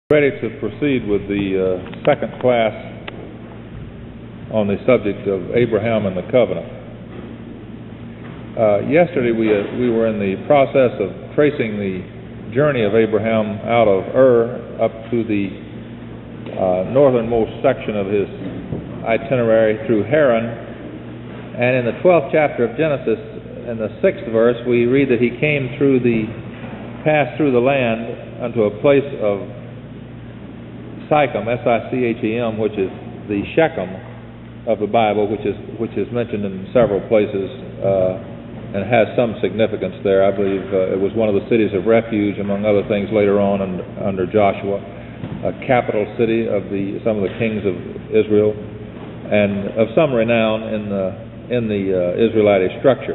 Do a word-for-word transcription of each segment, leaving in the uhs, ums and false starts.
Ready to proceed with the uh, second class on the subject of Abraham and the covenant. Uh, yesterday we uh, we were in the process of tracing the journey of Abraham out of Ur up to the uh, northernmost section of his itinerary through Haran, and in the twelfth chapter of Genesis, in the sixth verse, we read that he came through the passed through the land unto a place of Sichem, S I C H E M, which is the Shechem of the Bible, which is which is mentioned in several places uh, and has some significance there. I believe uh, it was one of the cities of refuge, among other things, later on under, under Joshua, a capital city of the some of the kings of Israel, and of some renown in the in the uh, Israelite structure.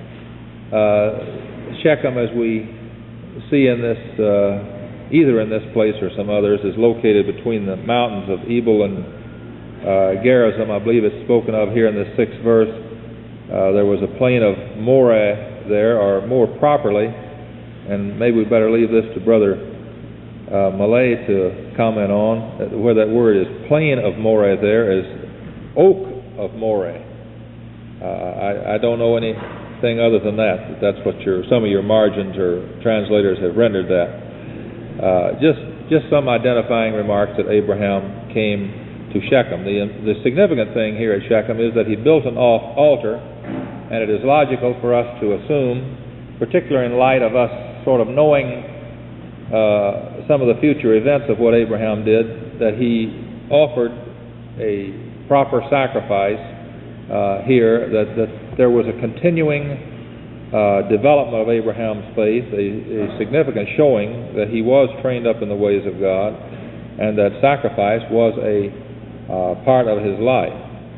Uh, Shechem, as we see in this. Uh, either in this place or some others, is located between the mountains of Ebal and uh, Gerizim. I believe it's spoken of here in the sixth verse. Uh, there was a plain of Moreh there, or more properly, and maybe we better leave this to Brother uh, Malay to comment on, where that word is plain of Moreh there is oak of Moreh. Uh, I, I don't know anything other than that. That's what your some of your margins or translators have rendered that. Uh, just just some identifying remarks that Abraham came to Shechem. The, the significant thing here at Shechem is that he built an altar, and it is logical for us to assume, particularly in light of us sort of knowing uh, some of the future events of what Abraham did, that he offered a proper sacrifice uh, here, that, that there was a continuing Uh, development of Abraham's faith, a, a significant showing that he was trained up in the ways of God, and that sacrifice was a uh, part of his life.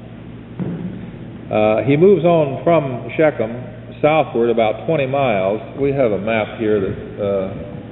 Uh, he moves on from Shechem southward about twenty miles. We have a map here that uh,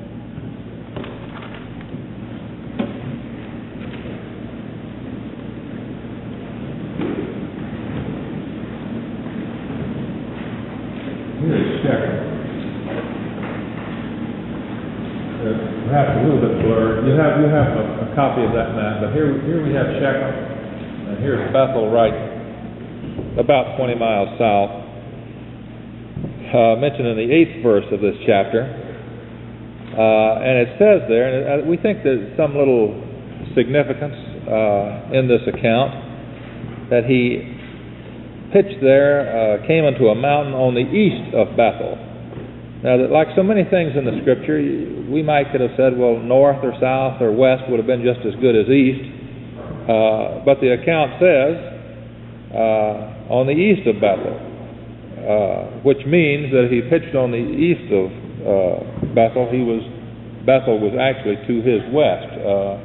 perhaps a little bit blurred. You have you have a, a copy of that map, but here here we have Shechem, and here's Bethel, right about twenty miles south. Uh, mentioned in the eighth verse of this chapter, uh, and it says there, and we think there's some little significance uh, in this account, that he pitched there, uh, came into a mountain on the east of Bethel. Now, that, like so many things in the Scripture, we might could have said, well, north or south or west would have been just as good as east. Uh, but the account says uh, on the east of Bethel, uh, which means that he pitched on the east of uh, Bethel. He was Bethel was actually to his west, uh,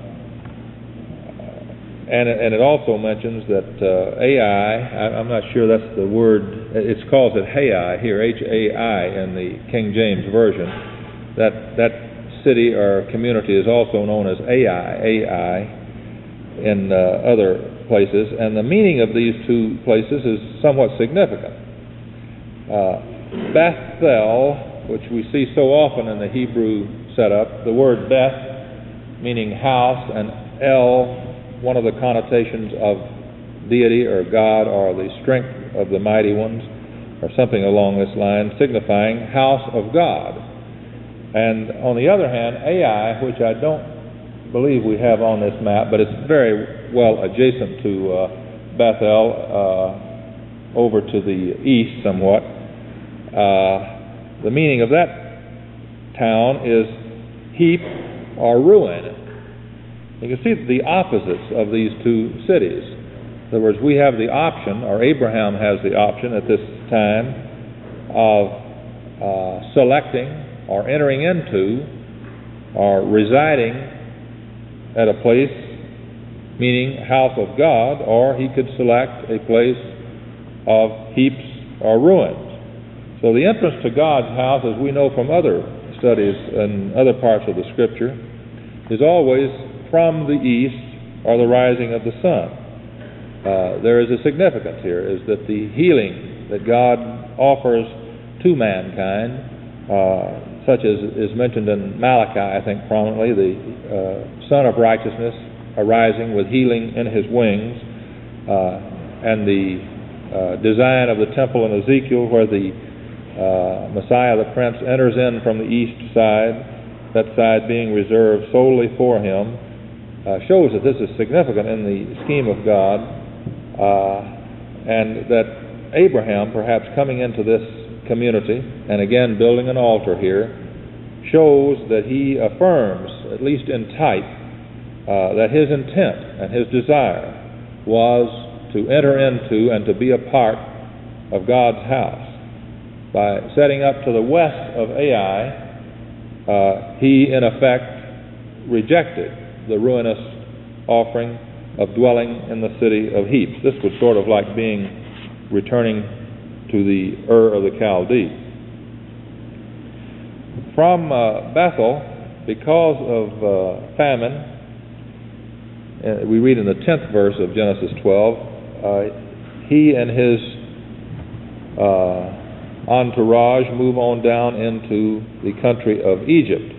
and and it also mentions that uh, Ai. I'm not sure that's the word. It calls it Hai here, H A I in the King James Version. That that city or community is also known as Ai, Ai in uh, other places, and the meaning of these two places is somewhat significant. Uh, Bethel, which we see so often in the Hebrew setup, the word Beth meaning house, and El, one of the connotations of deity or God or the strength of the mighty ones, or something along this line, signifying house of God. And on the other hand, Ai, which I don't believe we have on this map, but it's very well adjacent to uh, Bethel, uh, over to the east somewhat. Uh, the meaning of that town is heap or ruin. You can see the opposites of these two cities. In other words, we have the option, or Abraham has the option at this time, of uh, selecting or entering into or residing at a place meaning house of God, or he could select a place of heaps or ruins. So the entrance to God's house, as we know from other studies and other parts of the Scripture, is always from the east or the rising of the sun. Uh, there is a significance here, is that the healing that God offers to mankind uh, such as is mentioned in Malachi, I think prominently, the uh, Son of Righteousness arising with healing in his wings, uh, and the uh, design of the temple in Ezekiel where the uh, Messiah, the Prince, enters in from the east side, that side being reserved solely for him, uh, shows that this is significant in the scheme of God, uh, and that Abraham, perhaps coming into this community, and again building an altar here, shows that he affirms, at least in type, uh, that his intent and his desire was to enter into and to be a part of God's house. By setting up to the west of Ai, uh, he in effect rejected the ruinous offering of dwelling in the city of heaps. This was sort of like being returning to the Ur of the Chaldees. From uh, Bethel, because of uh, famine, uh, we read in the tenth verse of Genesis twelve, uh, he and his uh, entourage move on down into the country of Egypt.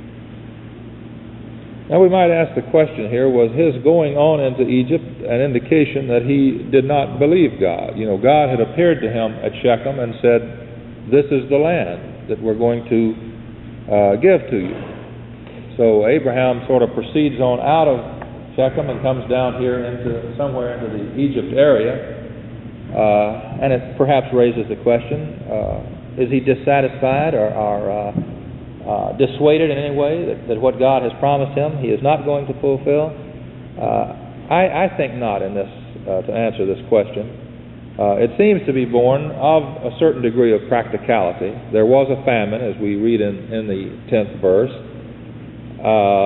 Now we might ask the question here, was his going on into Egypt an indication that he did not believe God? You know, God had appeared to him at Shechem and said, this is the land that we're going to uh, give to you. So Abraham sort of proceeds on out of Shechem and comes down here into somewhere into the Egypt area, uh, and it perhaps raises the question, uh, is he dissatisfied or, or uh, Uh, dissuaded in any way that, that what God has promised him he is not going to fulfill? Uh, I, I think not in this, uh, to answer this question. Uh, it seems to be born of a certain degree of practicality. There was a famine, as we read in, in the tenth verse. Uh,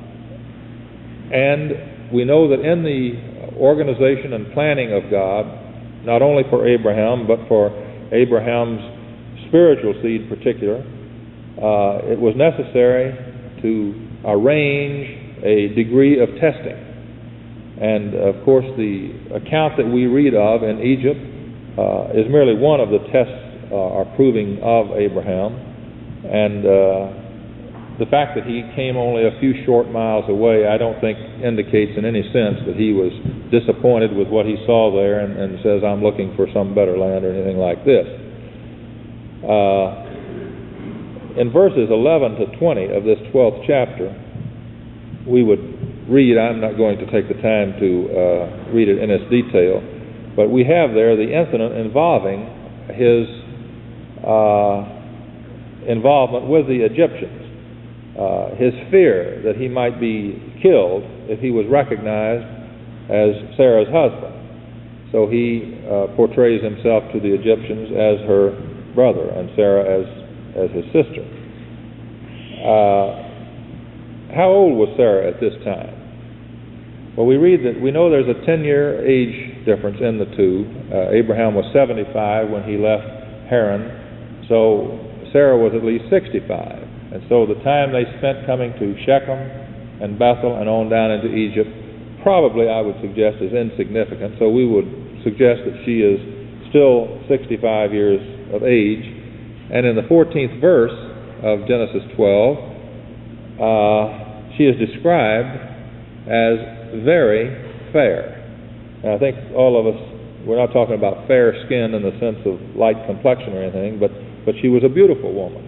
and we know that in the organization and planning of God, not only for Abraham, but for Abraham's spiritual seed in particular, Uh, it was necessary to arrange a degree of testing. And, of course, the account that we read of in Egypt uh, is merely one of the tests uh, are proving of Abraham. And uh, the fact that he came only a few short miles away, I don't think indicates in any sense that he was disappointed with what he saw there and, and says, I'm looking for some better land or anything like this. Uh, In verses eleven to twenty of this twelfth chapter, we would read, I'm not going to take the time to uh, read it in its detail, but we have there the incident involving his uh, involvement with the Egyptians, uh, his fear that he might be killed if he was recognized as Sarah's husband. So he uh, portrays himself to the Egyptians as her brother and Sarah as as his sister. Uh, how old was Sarah at this time? Well, we read that we know there's a ten-year age difference in the two. Uh, Abraham was seventy-five when he left Haran, so Sarah was at least sixty-five. And so the time they spent coming to Shechem and Bethel and on down into Egypt probably, I would suggest, is insignificant. So we would suggest that she is still sixty-five years of age. And in the fourteenth verse of Genesis twelve, uh, she is described as very fair. And I think all of us, we're not talking about fair skin in the sense of light complexion or anything, but, but she was a beautiful woman.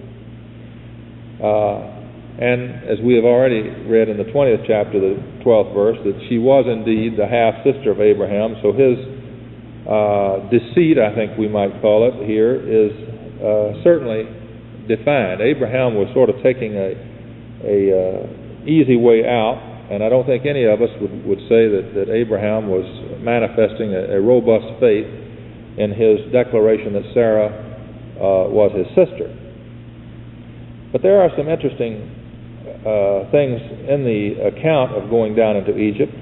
Uh, and as we have already read in the twentieth chapter, the twelfth verse, that she was indeed the half-sister of Abraham, so his uh, deceit, I think we might call it here, is Uh, certainly defined. Abraham was sort of taking a, a uh, easy way out, and I don't think any of us would, would say that, that Abraham was manifesting a, a robust faith in his declaration that Sarah uh, was his sister. But there are some interesting uh, things in the account of going down into Egypt.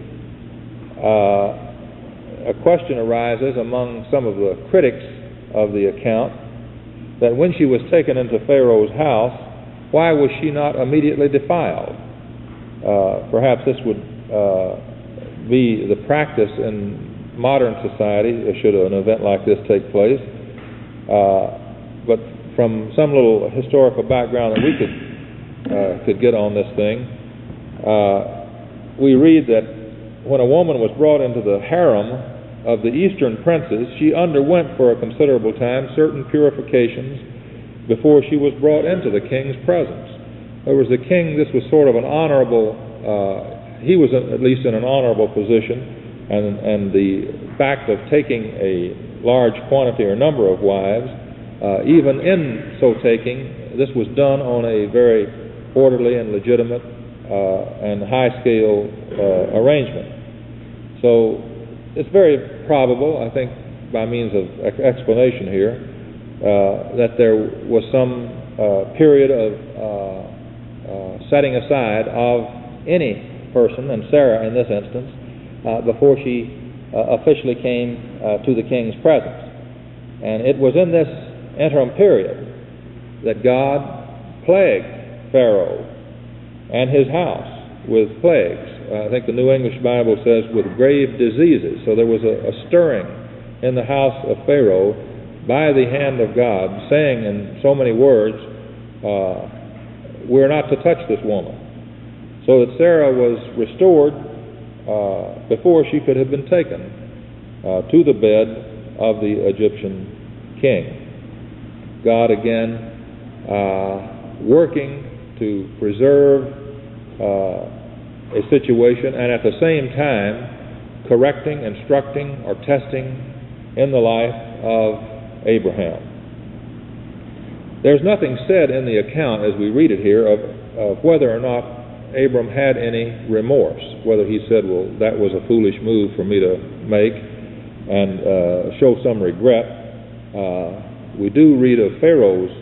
Uh, a question arises among some of the critics of the account, that when she was taken into Pharaoh's house, why was she not immediately defiled? Uh, perhaps this would uh, be the practice in modern society should an event like this take place. Uh, but from some little historical background that we could uh, could get on this thing, uh, we read that when a woman was brought into the harem of the eastern princes, she underwent for a considerable time certain purifications before she was brought into the king's presence. There was the king, this was sort of an honorable, uh, he was at least in an honorable position, and, and the fact of taking a large quantity or number of wives, uh, even in so taking, this was done on a very orderly and legitimate uh, and high-scale uh, arrangement. So it's very probable, I think, by means of ex explanation here, uh, that there was some uh, period of uh, uh, setting aside of any person, and Sarah in this instance, uh, before she uh, officially came uh, to the king's presence. And it was in this interim period that God plagued Pharaoh and his house with plagues. Uh, I think the New English Bible says with grave diseases. So there was a, a stirring in the house of Pharaoh by the hand of God, saying in so many words, uh, we're not to touch this woman. So that Sarah was restored uh, before she could have been taken uh, to the bed of the Egyptian king. God again uh, working to preserve uh, a situation, and at the same time correcting, instructing, or testing in the life of Abraham. There's nothing said in the account as we read it here of, of whether or not Abram had any remorse, whether he said, well, that was a foolish move for me to make, and uh, show some regret. Uh, we do read of Pharaoh's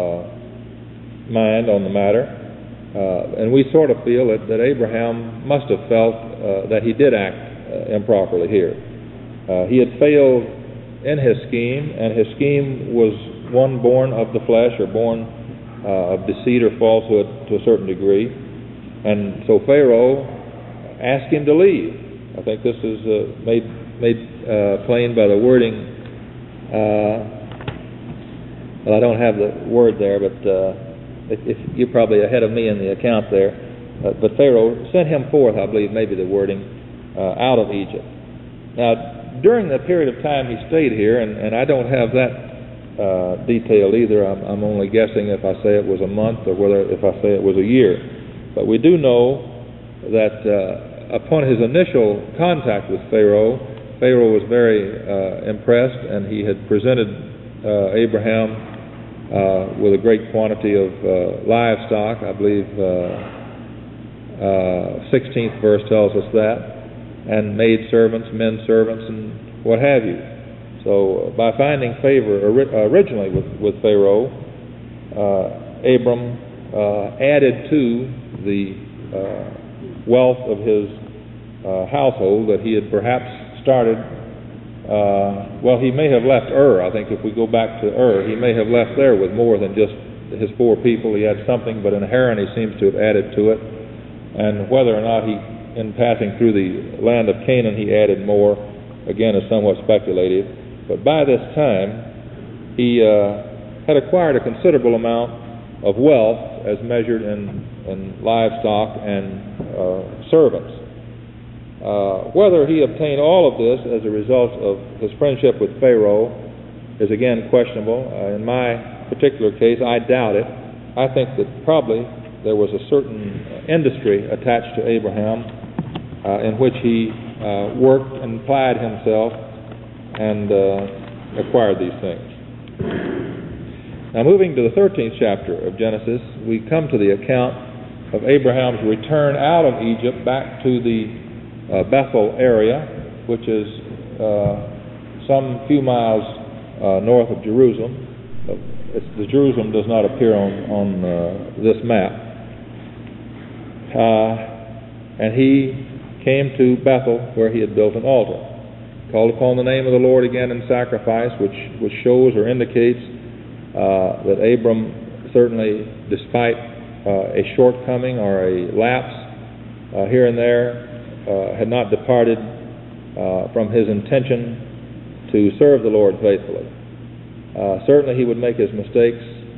uh, mind on the matter, uh, and we sort of feel that, that Abraham must have felt uh, that he did act uh, improperly here. Uh, he had failed in his scheme, and his scheme was one born of the flesh, or born uh, of deceit or falsehood to a certain degree. And so Pharaoh asked him to leave. I think this is uh, made made uh, plain by the wording. Uh, well, I don't have the word there, but uh, if, if you're probably ahead of me in the account there. Uh, but Pharaoh sent him forth, I believe, maybe the wording, uh, out of Egypt. Now, during the period of time he stayed here, and, and I don't have that uh, detail either. I'm, I'm only guessing if I say it was a month or whether if I say it was a year. But we do know that uh, upon his initial contact with Pharaoh, Pharaoh was very uh, impressed, and he had presented uh, Abraham uh, with a great quantity of uh, livestock. I believe uh, uh, sixteenth verse tells us that, and maid servants, men servants, and what have you. So uh, by finding favor ori originally with, with Pharaoh, uh, Abram uh, added to the uh, wealth of his uh, household that he had perhaps started. Uh, well, he may have left Ur. I think if we go back to Ur, he may have left there with more than just his four people. He had something, but in Haran he seems to have added to it. And whether or not he, in passing through the land of Canaan, he added more, again, is somewhat speculative. But by this time, he uh, had acquired a considerable amount of wealth as measured in, in livestock and uh, servants. Uh, whether he obtained all of this as a result of his friendship with Pharaoh is again questionable. Uh, in my particular case, I doubt it. I think that probably there was a certain industry attached to Abraham uh, in which he uh, worked and plied himself and uh, acquired these things. Now, moving to the thirteenth chapter of Genesis, we come to the account of Abraham's return out of Egypt back to the uh, Bethel area, which is uh, some few miles uh, north of Jerusalem. It's, the Jerusalem does not appear on, on uh, this map. Uh, and he came to Bethel, where he had built an altar. Called upon the name of the Lord again in sacrifice, which, which shows or indicates Uh, that Abram certainly, despite uh, a shortcoming or a lapse uh, here and there, uh, had not departed uh, from his intention to serve the Lord faithfully. Uh, certainly he would make his mistakes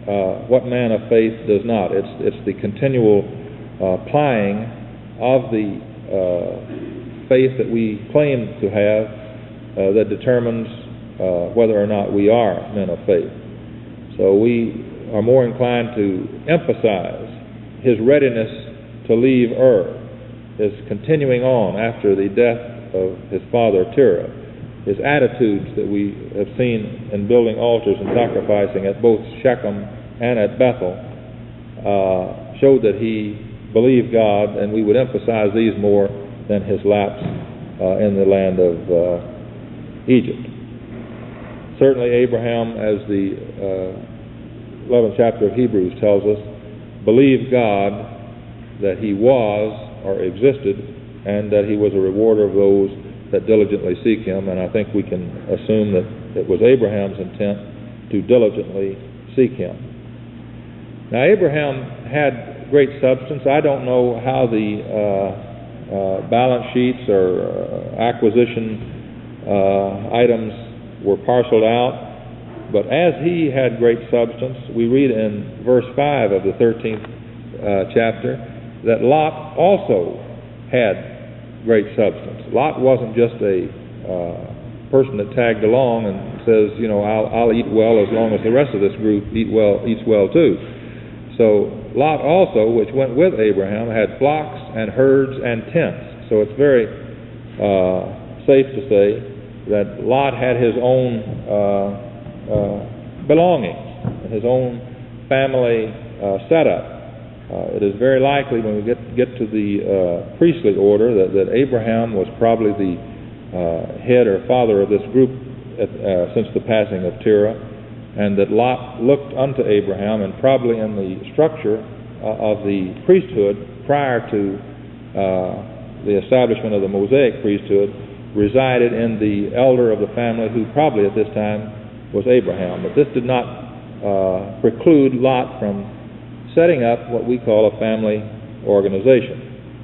uh, what man of faith does not. It's, it's the continual uh, applying of the uh, faith that we claim to have uh, that determines uh, whether or not we are men of faith. So we are more inclined to emphasize his readiness to leave Ur, his continuing on after the death of his father Terah, his attitudes that we have seen in building altars and sacrificing at both Shechem and at Bethel uh, showed that he believed God, and we would emphasize these more than his lapse uh, in the land of uh, Egypt. Certainly Abraham, as the uh, eleventh chapter of Hebrews tells us, believed God that he was or existed, and that he was a rewarder of those that diligently seek him. And I think we can assume that it was Abraham's intent to diligently seek him. Now, Abraham had great substance. I don't know how the uh, uh, balance sheets or uh, acquisition uh, items were parceled out, but as he had great substance, we read in verse five of the thirteenth uh, chapter that Lot also had great substance. Lot wasn't just a uh, person that tagged along and says, you know, I'll, I'll eat well as long as the rest of this group eat well, eats well too. So Lot also, which went with Abraham, had flocks and herds and tents. So it's very uh, safe to say that Lot had his own uh, uh, belongings, his own family uh, setup. Uh, it is very likely when we get get to the uh, priestly order that, that Abraham was probably the uh, head or father of this group at, uh, since the passing of Terah, and that Lot looked unto Abraham, and probably in the structure uh, of the priesthood prior to uh, the establishment of the Mosaic priesthood resided in the elder of the family, who probably at this time was Abraham. But this did not uh, preclude Lot from setting up what we call a family organization.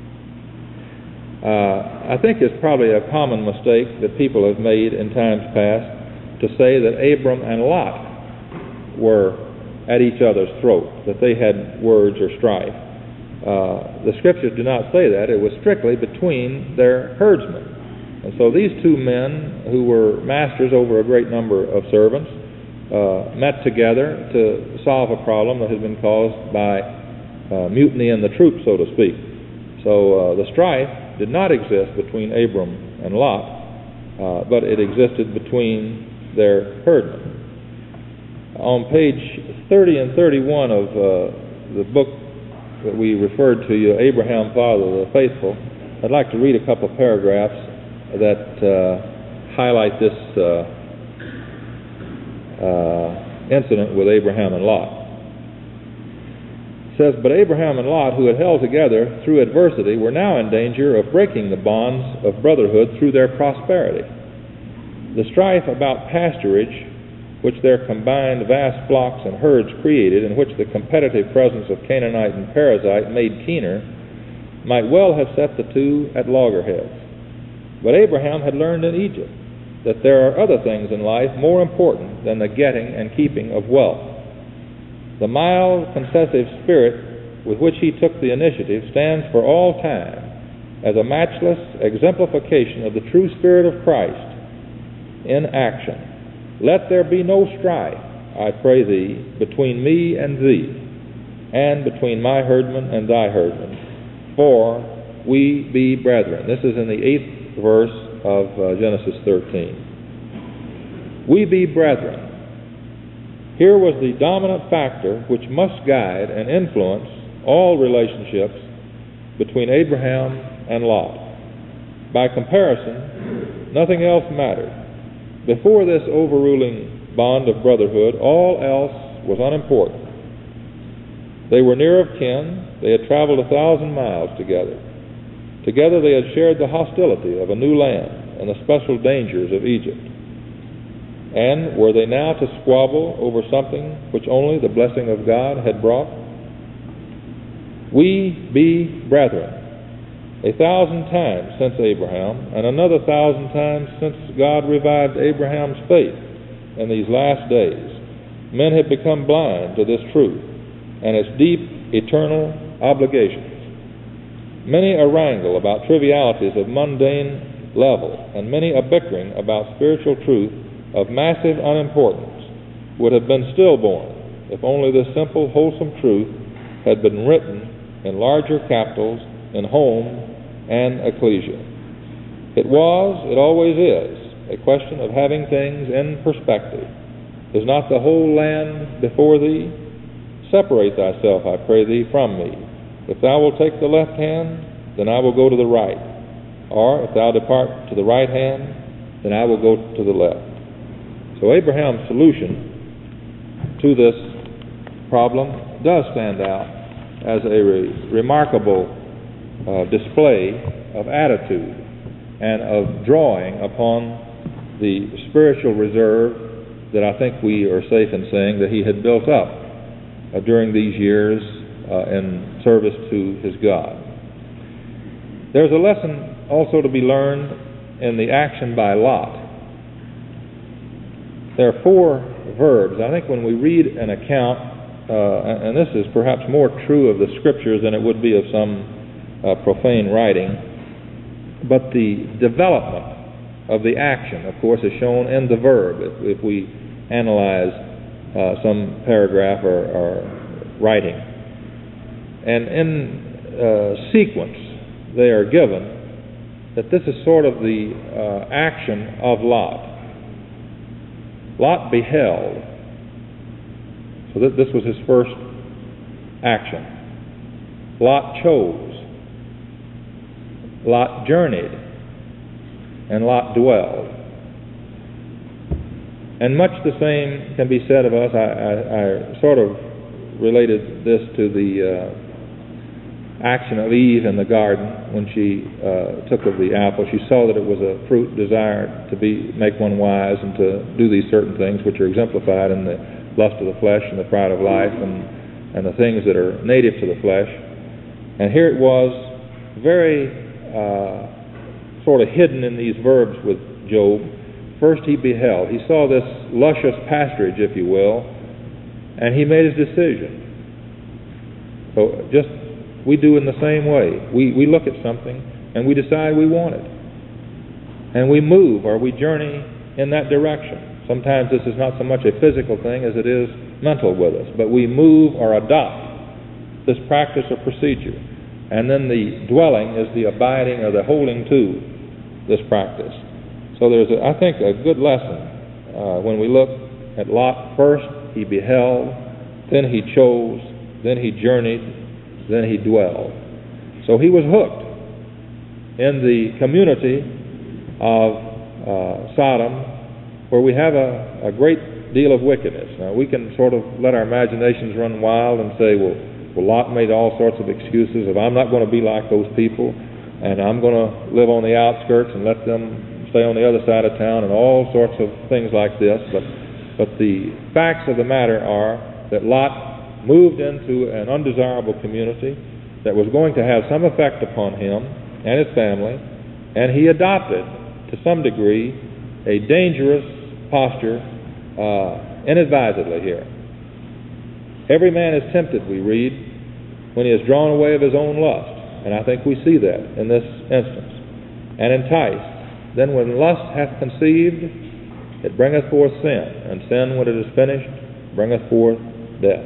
Uh, I think it's probably a common mistake that people have made in times past to say that Abram and Lot were at each other's throat, that they had words or strife. Uh, the scriptures do not say that. It was strictly between their herdsmen. And so these two men, who were masters over a great number of servants, Uh, met together to solve a problem that had been caused by uh, mutiny in the troops, so to speak. So uh, the strife did not exist between Abram and Lot, uh, but it existed between their herdmen. On page thirty and thirty-one of uh, the book that we referred to you, Abraham, Father of the Faithful, I'd like to read a couple of paragraphs that uh, highlight this uh, Uh, incident with Abraham and Lot. It says, "But Abraham and Lot, who had held together through adversity, were now in danger of breaking the bonds of brotherhood through their prosperity. The strife about pasturage, which their combined vast flocks and herds created, and which the competitive presence of Canaanite and Perizzite made keener, might well have set the two at loggerheads. But Abraham had learned in Egypt that there are other things in life more important than the getting and keeping of wealth. The mild, concessive spirit with which he took the initiative stands for all time as a matchless exemplification of the true spirit of Christ in action. Let there be no strife, I pray thee, between me and thee, and between my herdmen and thy herdmen, for we be brethren." This is in the eighth verse of uh, Genesis thirteen. We be brethren. Here was the dominant factor which must guide and influence all relationships between Abraham and Lot. By comparison, nothing else mattered. Before this overruling bond of brotherhood, all else was unimportant. They were near of kin. They had traveled a thousand miles together. Together they had shared the hostility of a new land and the special dangers of Egypt. And were they now to squabble over something which only the blessing of God had brought? We be brethren, a thousand times since Abraham, and another thousand times since God revived Abraham's faith in these last days. men have become blind to this truth and its deep, eternal obligations. Many a wrangle about trivialities of mundane level, and many a bickering about spiritual truth of massive unimportance would have been stillborn if only this simple, wholesome truth had been written in larger capitals in home and ecclesia. It was, it always is, a question of having things in perspective. Is not the whole land before thee? Separate thyself, I pray thee, from me. If thou wilt take the left hand, then I will go to the right. Or if thou depart to the right hand, then I will go to the left. So Abraham's solution to this problem does stand out as a re- remarkable uh, display of attitude and of drawing upon the spiritual reserve that I think we are safe in saying that he had built up uh, during these years uh, in service to his God. There's a lesson also to be learned in the action by Lot. There are four verbs. I think when we read an account, uh, and this is perhaps more true of the Scriptures than it would be of some uh, profane writing, but the development of the action, of course, is shown in the verb. If, if we analyze uh, some paragraph or, or writing. And in uh, sequence, they are given that this is sort of the uh, action of Lot. Lot beheld. So th- this was his first action. Lot chose. Lot journeyed. And Lot dwelled. And much the same can be said of us. I, I, I sort of related this to the uh, action of Eve in the garden when she uh, took of the apple. She saw that it was a fruit desired to be make one wise and to do these certain things which are exemplified in the lust of the flesh and the pride of life and, and the things that are native to the flesh. And here it was very uh, sort of hidden in these verbs with Job. First he beheld. He saw this luscious pasturage, if you will, and he made his decision. So just we do in the same way. We, we look at something and we decide we want it. And we move or we journey in that direction. Sometimes this is not so much a physical thing as it is mental with us, but we move or adopt this practice or procedure. And then the dwelling is the abiding or the holding to this practice. So there's, a, I think, a good lesson uh, when we look at Lot. First he beheld, then he chose, then he journeyed, then he dwelled. So he was hooked in the community of uh, Sodom, where we have a, a great deal of wickedness. Now we can sort of let our imaginations run wild and say, well, well Lot made all sorts of excuses of I'm not going to be like those people, and I'm going to live on the outskirts and let them stay on the other side of town, and all sorts of things like this. But but the facts of the matter are that Lot moved into an undesirable community that was going to have some effect upon him and his family, and he adopted, to some degree, a dangerous posture uh, inadvisedly here. Every man is tempted, we read, when he is drawn away of his own lust, and I think we see that in this instance, and enticed. Then when lust hath conceived, it bringeth forth sin, and sin, when it is finished, bringeth forth death.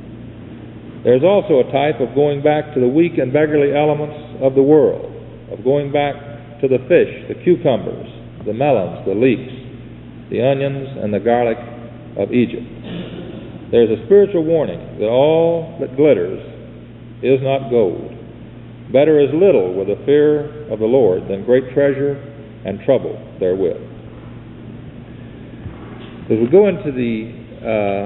There's also a type of going back to the weak and beggarly elements of the world, of going back to the fish, the cucumbers, the melons, the leeks, the onions, and the garlic of Egypt. There's a spiritual warning that all that glitters is not gold. Better is little with the fear of the Lord than great treasure and trouble therewith. As we go into the uh,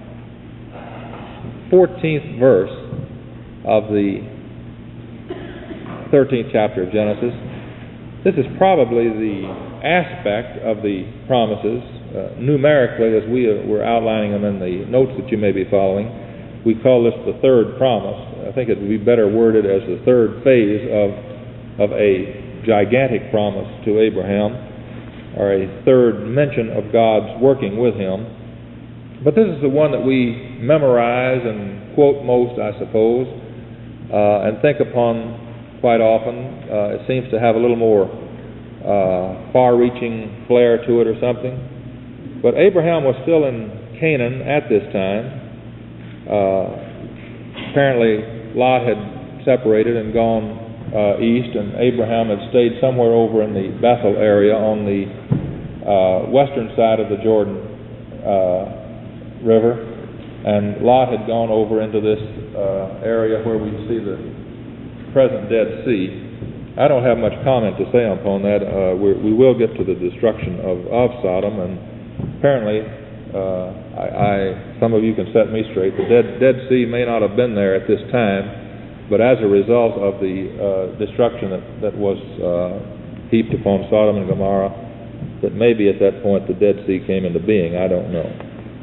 fourteenth verse of the thirteenth chapter of Genesis, this is probably the aspect of the promises, uh, numerically, as we uh, were outlining them in the notes that you may be following. We call this the third promise. I think it would be better worded as the third phase of, of a gigantic promise to Abraham, or a third mention of God's working with him. But this is the one that we memorize and quote most, I suppose, uh, and think upon quite often. Uh, it seems to have a little more uh, far-reaching flair to it or something. But Abraham was still in Canaan at this time. Uh, apparently, Lot had separated and gone uh, east, and Abraham had stayed somewhere over in the Bethel area on the uh, western side of the Jordan uh, River, and Lot had gone over into this uh, area where we see the present Dead Sea. I don't have much comment to say upon that. Uh, we, we will get to the destruction of, of Sodom, and apparently, uh, I, I, some of you can set me straight. The Dead, Dead Sea may not have been there at this time, but as a result of the uh, destruction that, that was uh, heaped upon Sodom and Gomorrah, that maybe at that point the Dead Sea came into being. I don't know.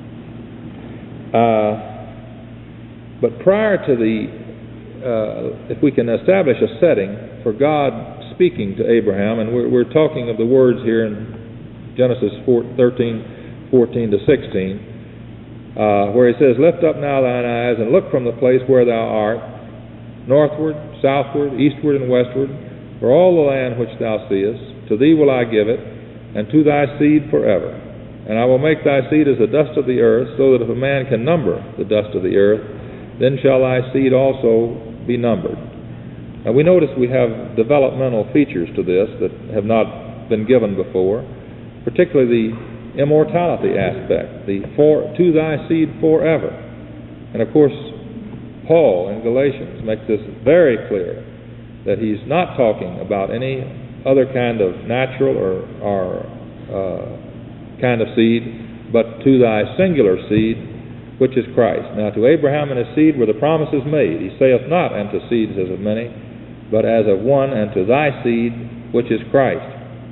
Uh, but prior to the, uh, if we can establish a setting for God speaking to Abraham, and we're, we're talking of the words here in Genesis thirteen, fourteen to sixteen, uh, where he says, "Lift up now thine eyes, and look from the place where thou art, northward, southward, eastward, and westward, for all the land which thou seest, to thee will I give it, and to thy seed forever. And I will make thy seed as the dust of the earth, so that if a man can number the dust of the earth, then shall thy seed also be numbered." Now we notice we have developmental features to this that have not been given before, particularly the immortality aspect, the for, to thy seed forever. And of course, Paul in Galatians makes this very clear, that he's not talking about any other kind of natural or, or uh, kind of seed, but to thy singular seed, which is Christ. Now to Abraham and his seed were the promises made. He saith not unto seeds as of many, but as of one, and to thy seed, which is Christ.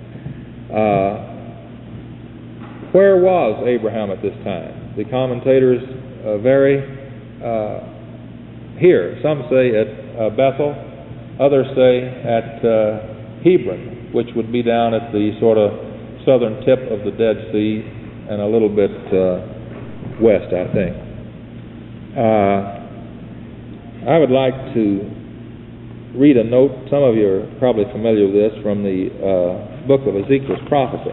Uh, where was Abraham at this time? The commentators uh, vary uh, here. Some say at uh, Bethel, others say at uh, Hebron, which would be down at the sort of southern tip of the Dead Sea and a little bit uh, west, I think. Uh, I would like to read a note. Some of you are probably familiar with this from the uh, book of Ezekiel's prophecy,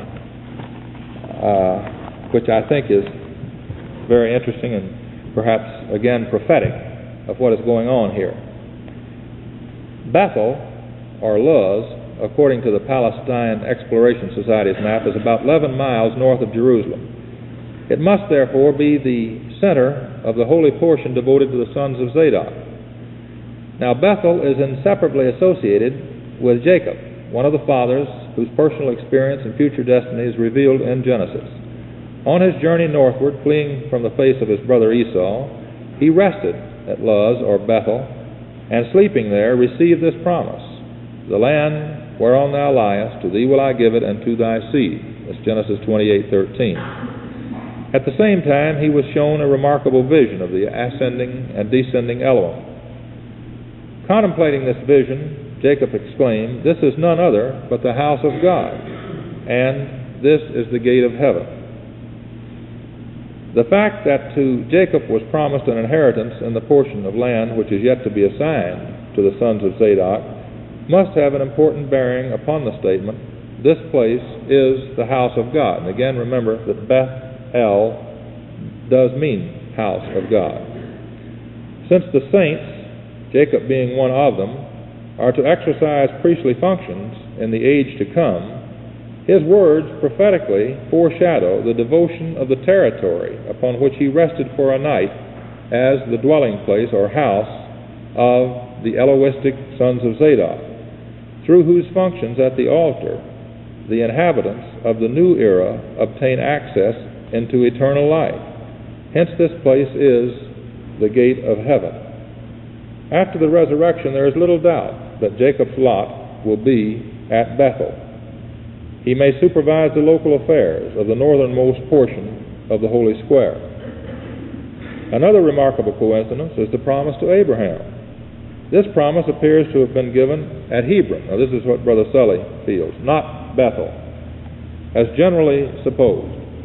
uh, which I think is very interesting and perhaps, again, prophetic of what is going on here. Bethel, or Luz, according to the Palestine Exploration Society's map, is about eleven miles north of Jerusalem. It must therefore be the center of the holy portion devoted to the sons of Zadok. Now Bethel is inseparably associated with Jacob, one of the fathers whose personal experience and future destiny is revealed in Genesis. On his journey northward, fleeing from the face of his brother Esau, he rested at Luz, or Bethel, and sleeping there received this promise: "The land whereon thou liest, to thee will I give it, and to thy seed." That's Genesis twenty-eight thirteen. At the same time, he was shown a remarkable vision of the ascending and descending Elohim. Contemplating this vision, Jacob exclaimed, "This is none other but the house of God, and this is the gate of heaven." The fact that to Jacob was promised an inheritance in the portion of land which is yet to be assigned to the sons of Zadok must have an important bearing upon the statement, "This place is the house of God." And again, remember that Beth-el does mean house of God. Since the saints, Jacob being one of them, are to exercise priestly functions in the age to come, his words prophetically foreshadow the devotion of the territory upon which he rested for a night as the dwelling place or house of the Elohistic sons of Zadok, through whose functions at the altar the inhabitants of the new era obtain access into eternal life. Hence this place is the gate of heaven. After the resurrection, there is little doubt that Jacob's lot will be at Bethel. He may supervise the local affairs of the northernmost portion of the Holy Square. Another remarkable coincidence is the promise to Abraham. This promise appears to have been given at Hebron. Now this is what Brother Sully feels, not Bethel, as generally supposed.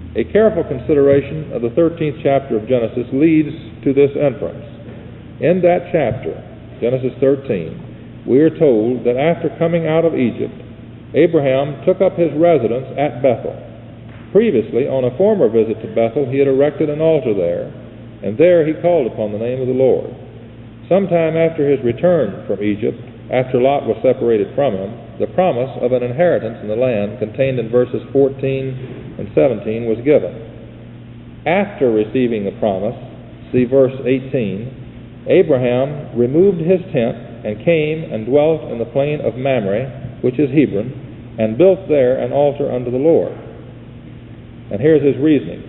A careful consideration of the thirteenth chapter of Genesis leads to this inference. In that chapter, Genesis thirteen, we are told that after coming out of Egypt, Abraham took up his residence at Bethel. Previously, on a former visit to Bethel, he had erected an altar there, and there he called upon the name of the Lord. Sometime after his return from Egypt, after Lot was separated from him, the promise of an inheritance in the land contained in verses fourteen and seventeen was given. After receiving the promise, see verse eighteen, Abraham removed his tent and came and dwelt in the plain of Mamre, which is Hebron, and built there an altar unto the Lord. And here's his reasoning.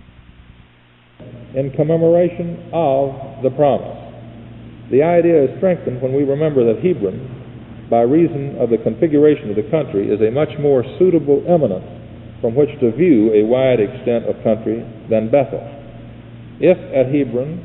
In commemoration of the promise. The idea is strengthened when we remember that Hebron, by reason of the configuration of the country, is a much more suitable eminence from which to view a wide extent of country than Bethel. If at Hebron,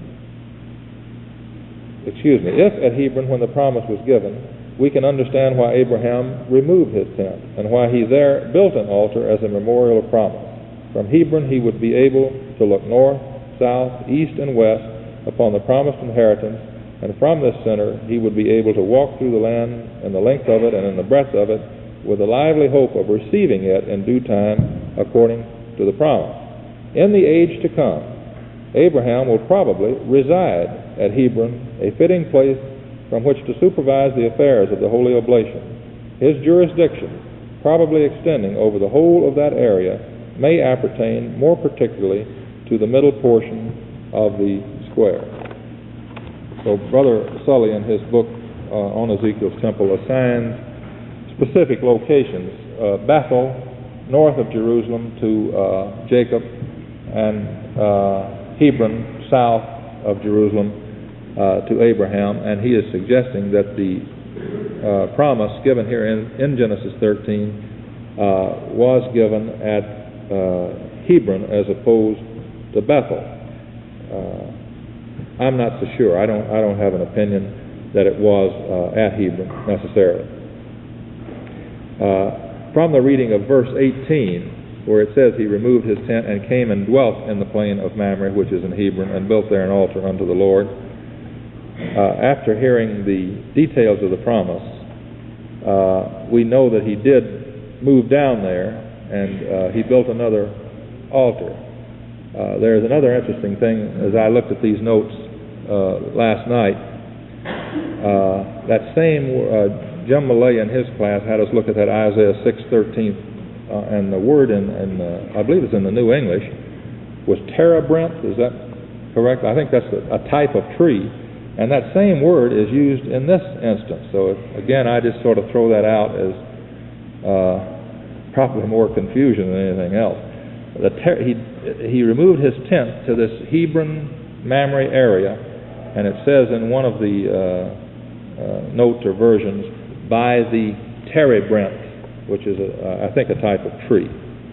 excuse me, if at Hebron when the promise was given, we can understand why Abraham removed his tent and why he there built an altar as a memorial of promise. From Hebron he would be able to look north, south, east, and west upon the promised inheritance, and from this center he would be able to walk through the land in the length of it and in the breadth of it with a lively hope of receiving it in due time according to the promise. In the age to come, Abraham will probably reside at Hebron, a fitting place from which to supervise the affairs of the Holy Oblation. His jurisdiction, probably extending over the whole of that area, may appertain more particularly to the middle portion of the square. So Brother Sully, in his book uh, on Ezekiel's temple, assigns specific locations. Uh, Bethel, north of Jerusalem, to uh, Jacob, and uh, Hebron, south of Jerusalem, uh, to Abraham. And he is suggesting that the uh, promise given here in, in Genesis thirteen uh, was given at uh, Hebron as opposed to Bethel. Uh, I'm not so sure. I don't. I don't have an opinion that it was uh, at Hebron necessarily. Uh, from the reading of verse eighteen, where it says he removed his tent and came and dwelt in the plain of Mamre, which is in Hebron, and built there an altar unto the Lord. Uh, after hearing the details of the promise, uh, we know that he did move down there, and uh, he built another altar. Uh, there's another interesting thing as I looked at these notes uh, last night. Uh, that same uh, Jim Millay in his class had us look at that Isaiah six thirteen, uh, and the word in, in uh, I believe it's in the New English, was terebinth. Is that correct? I think that's a, a type of tree, and that same word is used in this instance. So if, again, I just sort of throw that out as uh, probably more confusion than anything else. The ter- he he removed his tent to this Hebron Mamre area, and it says in one of the uh, uh, notes or versions, by the terebinth, which is a, uh, I think a type of tree.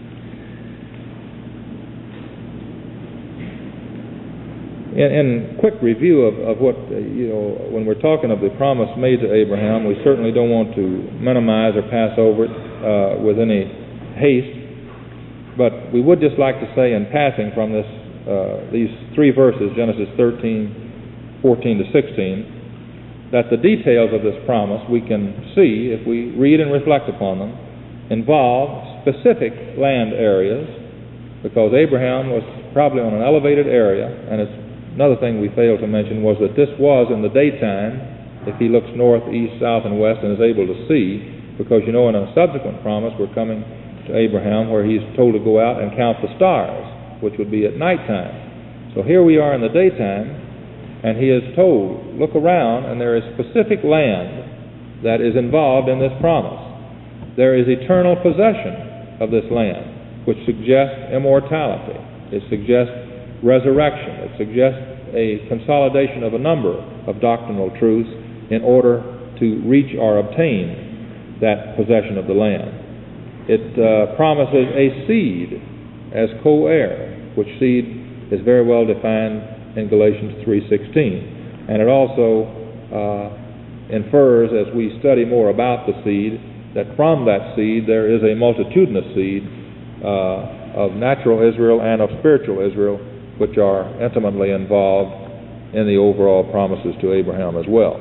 In, in quick review of, of what uh, you know, when we're talking of the promise made to Abraham, we certainly don't want to minimize or pass over it uh, with any haste. But we would just like to say in passing from this, uh, these three verses, Genesis thirteen, fourteen to sixteen, that the details of this promise we can see, if we read and reflect upon them, involve specific land areas, because Abraham was probably on an elevated area, and it's another thing we failed to mention was that this was in the daytime, if he looks north, east, south, and west and is able to see, because you know in a subsequent promise we're coming to Abraham where he's told to go out and count the stars, which would be at nighttime. So here we are in the daytime, and he is told, look around, and there is specific land that is involved in this promise. There is eternal possession of this land, which suggests immortality. It suggests resurrection. It suggests a consolidation of a number of doctrinal truths in order to reach or obtain that possession of the land. It uh, promises a seed as co-heir, which seed is very well defined in Galatians three sixteen. And it also uh, infers, as we study more about the seed, that from that seed there is a multitudinous seed uh, of natural Israel and of spiritual Israel, which are intimately involved in the overall promises to Abraham as well.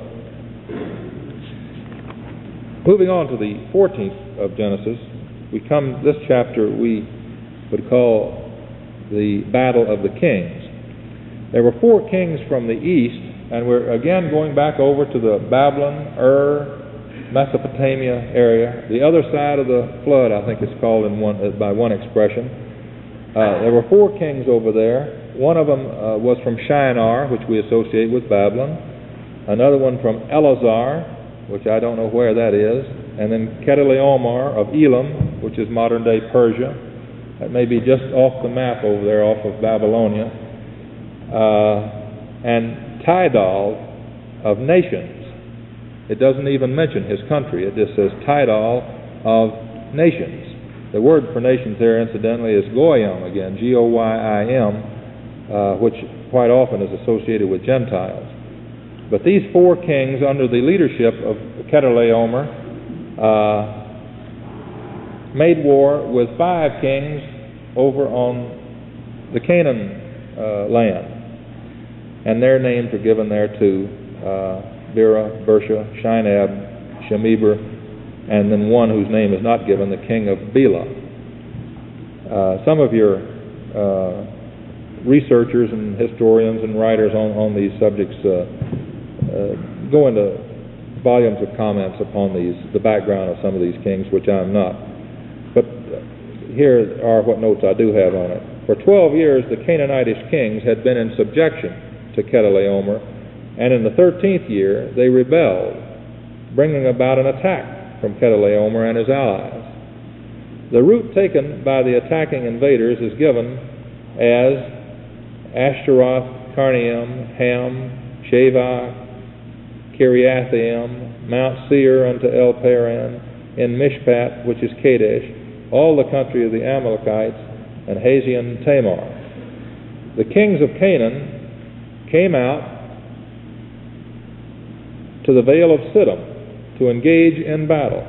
Moving on to the fourteenth of Genesis, we come, this chapter we would call the Battle of the Kings. There were four kings from the east, and we're again going back over to the Babylon, Ur, Mesopotamia area, the other side of the flood, I think it's called in one, by one expression. Uh, there were four kings over there. One of them uh, was from Shinar, which we associate with Babylon. Another one from Elazar, which I don't know where that is. And then Chedorlaomer of Elam, which is modern-day Persia. That may be just off the map over there, off of Babylonia. Uh, and Tidal of Nations. It doesn't even mention his country. It just says Tidal of Nations. The word for nations there, incidentally, is Goyim again, G O Y I M, uh, which quite often is associated with Gentiles. But these four kings, under the leadership of Chedorlaomer, uh, made war with five kings over on the Canaan uh, land. And their names are given there too. Uh, Bera, Bersha, Shinab, Shemeber, and then one whose name is not given, the king of Bela. Uh, some of your uh, researchers and historians and writers on, on these subjects uh, uh, go into volumes of comments upon these, the background of some of these kings, which I'm not. But here are what notes I do have on it. For twelve years, the Canaanitish kings had been in subjection to Chedorlaomer, and in the thirteenth year, they rebelled, bringing about an attack from Chedorlaomer and his allies. The route taken by the attacking invaders is given as Ashtaroth, Carnaim, Ham, Shavah, Kiriathaim, Mount Seir unto El Paran, in Mishpat, which is Kadesh, all the country of the Amalekites, and Hazion Tamar. The kings of Canaan came out to the Vale of Siddim to engage in battle.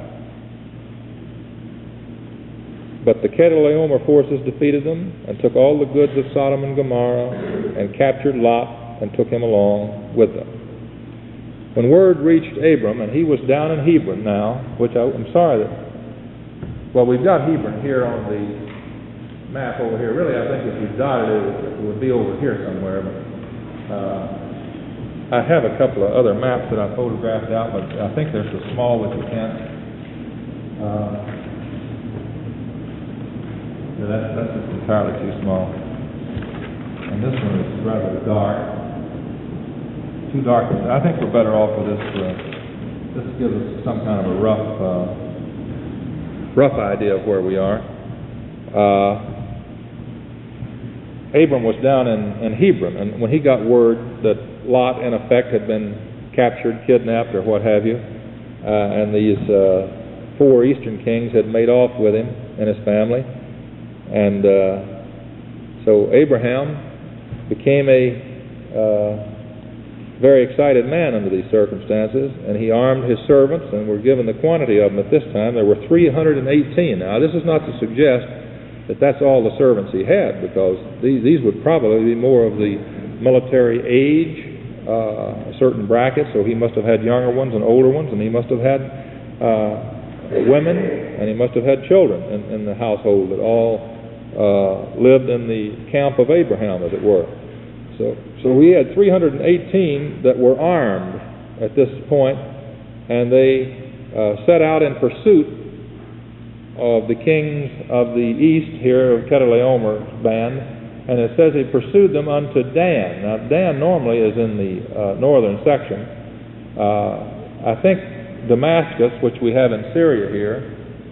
But the Chedorlaomer forces defeated them and took all the goods of Sodom and Gomorrah and captured Lot and took him along with them. When word reached Abram, and he was down in Hebron now, which I, I'm sorry that, well, we've got Hebron here on the map over here. Really, I think if we dotted it, it would be over here somewhere. But, uh, I have a couple of other maps that I photographed out, but I think they're so small that you can't. Uh, yeah, that's, that's just entirely too small. And this one is rather dark. Too dark. I think we're better off with this. Uh, this gives us some kind of a rough, uh, rough idea of where we are. Uh, Abram was down in, in Hebron, and when he got word that Lot, in effect, had been captured, kidnapped, or what have you, uh, and these uh, four eastern kings had made off with him and his family, and uh, so Abraham became a uh, very excited man under these circumstances, and he armed his servants, and we're given the quantity of them at this time. There were three hundred eighteen. Now, this is not to suggest that that's all the servants he had, because these, these would probably be more of the military age, uh, a certain bracket, so he must have had younger ones and older ones, and he must have had uh, women, and he must have had children in, in the household that all uh, lived in the camp of Abraham, as it were. So, so we had three hundred eighteen that were armed at this point, and they uh, set out in pursuit of the kings of the east here of Chedorlaomer's band, and it says he pursued them unto Dan. Now, Dan normally is in the uh, northern section. Uh, I think Damascus, which we have in Syria here,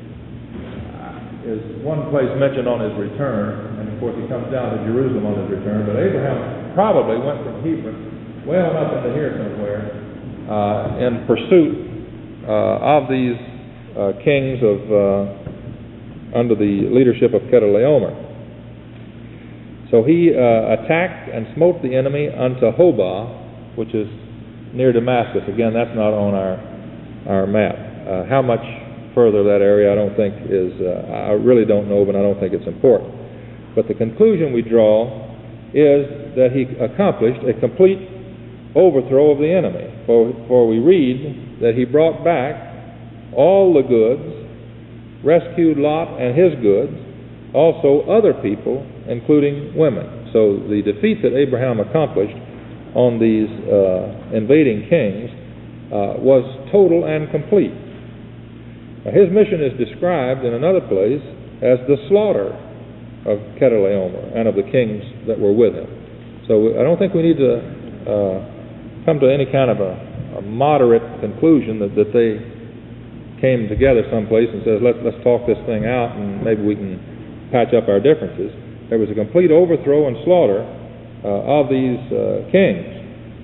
is one place mentioned on his return, and of course he comes down to Jerusalem on his return, but Abraham probably went from Hebron well up into here somewhere uh, in pursuit uh, of these uh, kings of uh, under the leadership of Chedorlaomer. So he uh, attacked and smote the enemy unto Hobah, which is near Damascus. Again, that's not on our our map. Uh, how much further of that area I don't think is, uh, I really don't know, but I don't think it's important. But the conclusion we draw is that he accomplished a complete overthrow of the enemy. For, for we read that he brought back all the goods, rescued Lot and his goods, also other people, including women. So the defeat that Abraham accomplished on these uh, invading kings uh, was total and complete. Now, his mission is described in another place as the slaughter of Chedorlaomer and of the kings that were with him. So I don't think we need to uh, come to any kind of a, a moderate conclusion that, that they came together someplace and says, Let, let's talk this thing out and maybe we can patch up our differences. There was a complete overthrow and slaughter uh, of these uh, kings.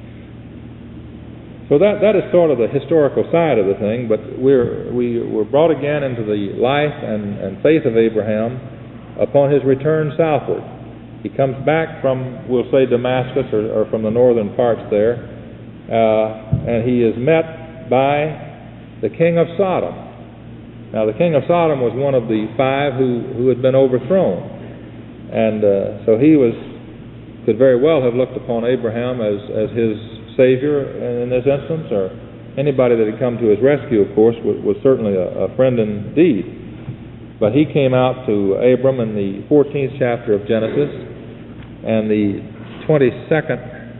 So that, that is sort of the historical side of the thing, but we're, we were brought again into the life and, and faith of Abraham upon his return southward. He comes back from, we'll say, Damascus or, or from the northern parts there, uh, and he is met by the king of Sodom. Now, the king of Sodom was one of the five who, who had been overthrown, and uh, so he was could very well have looked upon Abraham as, as his Savior in this instance, or anybody that had come to his rescue, of course, was, was certainly a, a friend indeed. But he came out to Abram in the fourteenth chapter of Genesis, and the twenty-second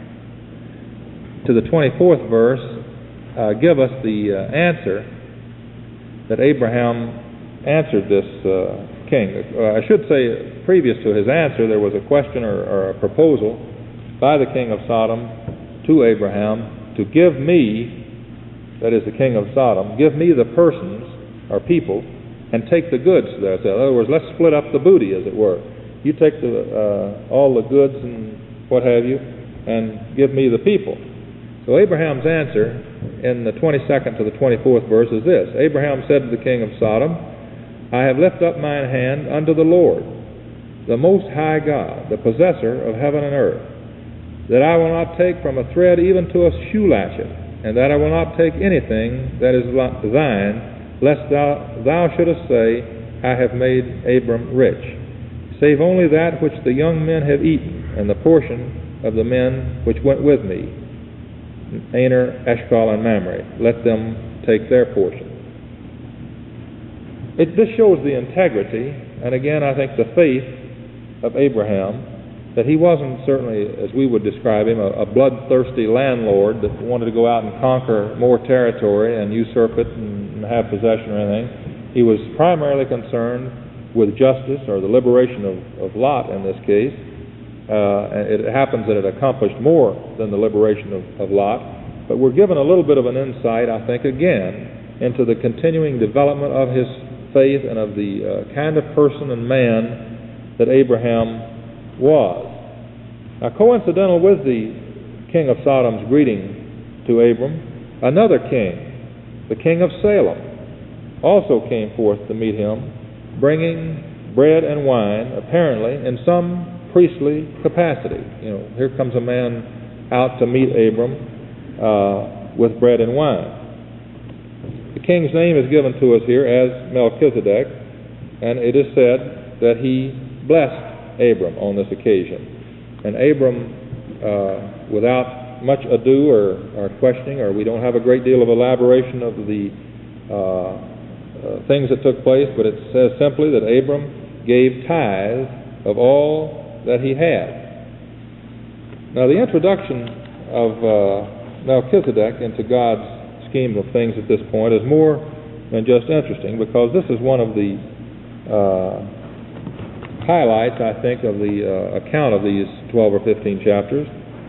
to the twenty-fourth verse uh, give us the uh, answer that Abraham answered this uh, king. Uh, I should say, previous to his answer, there was a question or, or a proposal by the king of Sodom to Abraham to give me, that is the king of Sodom, give me the persons or people and take the goods there. So in other words, let's split up the booty, as it were. You take the, uh, all the goods and what have you, and give me the people. So Abraham's answer in the twenty-second to the twenty-fourth verse is this. Abraham said to the king of Sodom, I have lifted up mine hand unto the Lord, the Most High God, the possessor of heaven and earth, that I will not take from a thread even to a shoe latchet, and that I will not take anything that is thine, lest thou, thou shouldest say, I have made Abram rich, save only that which the young men have eaten, and the portion of the men which went with me, Aner, Eshcol, and Mamre. Let them take their portion. It, this shows the integrity, and again, I think the faith of Abraham, that he wasn't certainly, as we would describe him, a, a bloodthirsty landlord that wanted to go out and conquer more territory and usurp it and, and have possession or anything. He was primarily concerned with justice, or the liberation of, of Lot in this case. Uh, it happens that it accomplished more than the liberation of, of Lot, but we're given a little bit of an insight, I think, again, into the continuing development of his faith and of the uh, kind of person and man that Abraham was. Now, coincidental with the king of Sodom's greeting to Abram, another king, the king of Salem, also came forth to meet him, bringing bread and wine, apparently in some priestly capacity. You know, here comes a man out to meet Abram uh, with bread and wine. The king's name is given to us here as Melchizedek, and it is said that he blessed Abram on this occasion. And Abram, uh, without much ado or, or questioning, or we don't have a great deal of elaboration of the uh, uh, things that took place, but it says simply that Abram gave tithe of all that he had. Now, the introduction of uh, Melchizedek into God's scheme of things at this point is more than just interesting, because this is one of the uh, highlights, I think, of the uh, account of these twelve or fifteen chapters.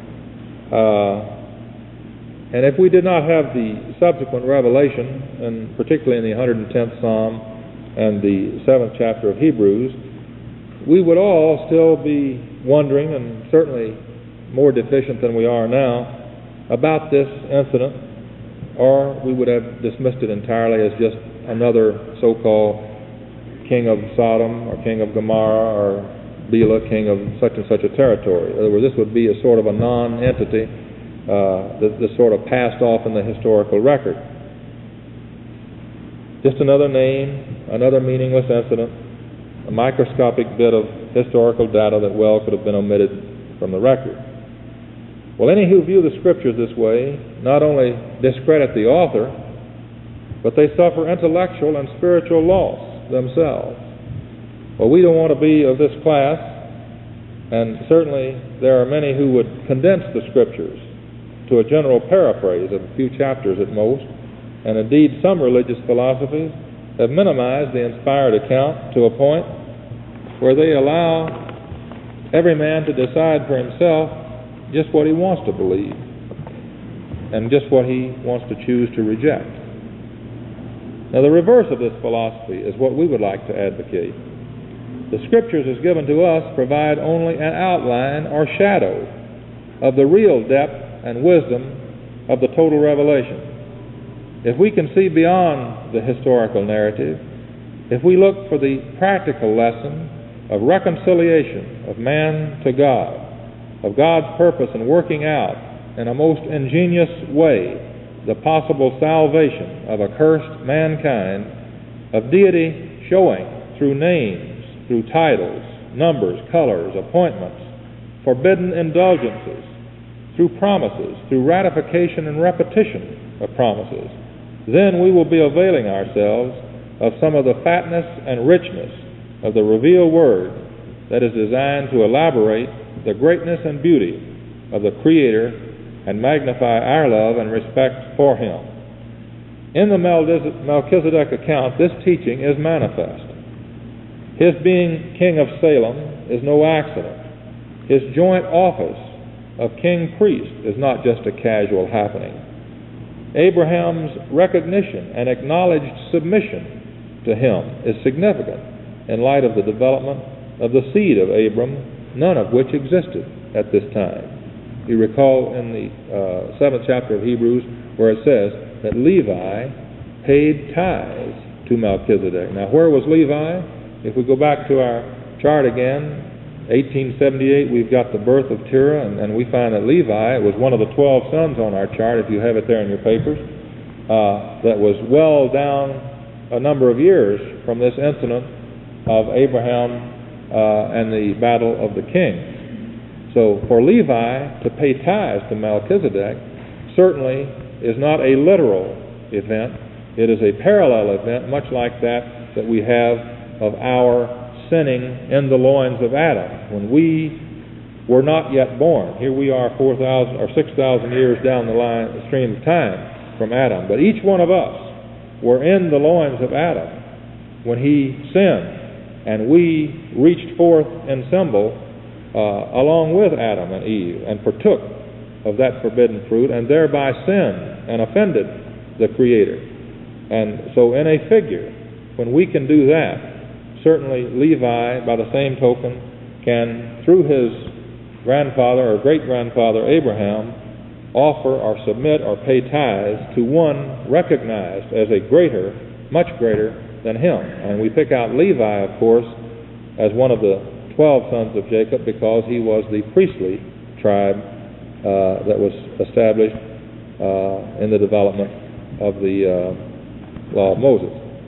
Uh, and if we did not have the subsequent revelation, and particularly in the one hundred tenth Psalm and the seventh chapter of Hebrews, we would all still be wondering, and certainly more deficient than we are now, about this incident, or we would have dismissed it entirely as just another so-called king of Sodom or king of Gomorrah or Bela, king of such and such a territory. In other words, this would be a sort of a non-entity uh, that, that sort of passed off in the historical record. just another name, another meaningless incident, a microscopic bit of historical data that well could have been omitted from the record. Well, any who view the Scriptures this way not only discredit the author, but they suffer intellectual and spiritual loss themselves. Well, we don't want to be of this class, and certainly there are many who would condense the Scriptures to a general paraphrase of a few chapters at most, and indeed some religious philosophies have minimized the inspired account to a point where they allow every man to decide for himself just what he wants to believe and just what he wants to choose to reject. Now, the reverse of this philosophy is what we would like to advocate. The Scriptures as given to us provide only an outline or shadow of the real depth and wisdom of the total revelation. If we can see beyond the historical narrative, if we look for the practical lesson of reconciliation of man to God, of God's purpose in working out in a most ingenious way the possible salvation of accursed mankind, of deity showing through names, through titles, numbers, colors, appointments, forbidden indulgences, through promises, through ratification and repetition of promises, then we will be availing ourselves of some of the fatness and richness of the revealed Word that is designed to elaborate the greatness and beauty of the Creator and magnify our love and respect for Him. In the Melchizedek account, this teaching is manifest. His being king of Salem is no accident. His joint office of king-priest is not just a casual happening. Abraham's recognition and acknowledged submission to him is significant in light of the development of the seed of Abram, none of which existed at this time. You recall in the uh, seventh chapter of Hebrews where it says that Levi paid tithes to Melchizedek. Now, where was Levi? If we go back to our chart again, eighteen seventy-eight, we've got the birth of Terah, and, and we find that Levi was one of the twelve sons on our chart, if you have it there in your papers, uh, that was well down a number of years from this incident of Abraham uh, and the battle of the kings. So for Levi to pay tithes to Melchizedek certainly is not a literal event. It is a parallel event, much like that that we have of our sinning in the loins of Adam when we were not yet born. Here we are four thousand or six thousand years down the line, the stream of time from Adam. But each one of us were in the loins of Adam when he sinned, and we reached forth in symbol uh, along with Adam and Eve and partook of that forbidden fruit and thereby sinned and offended the Creator. And so in a figure, when we can do that, certainly Levi, by the same token, can, through his grandfather or great-grandfather Abraham, offer or submit or pay tithes to one recognized as a greater, much greater than him. And we pick out Levi, of course, as one of the twelve sons of Jacob because he was the priestly tribe uh, that was established uh, in the development of the uh, law of Moses.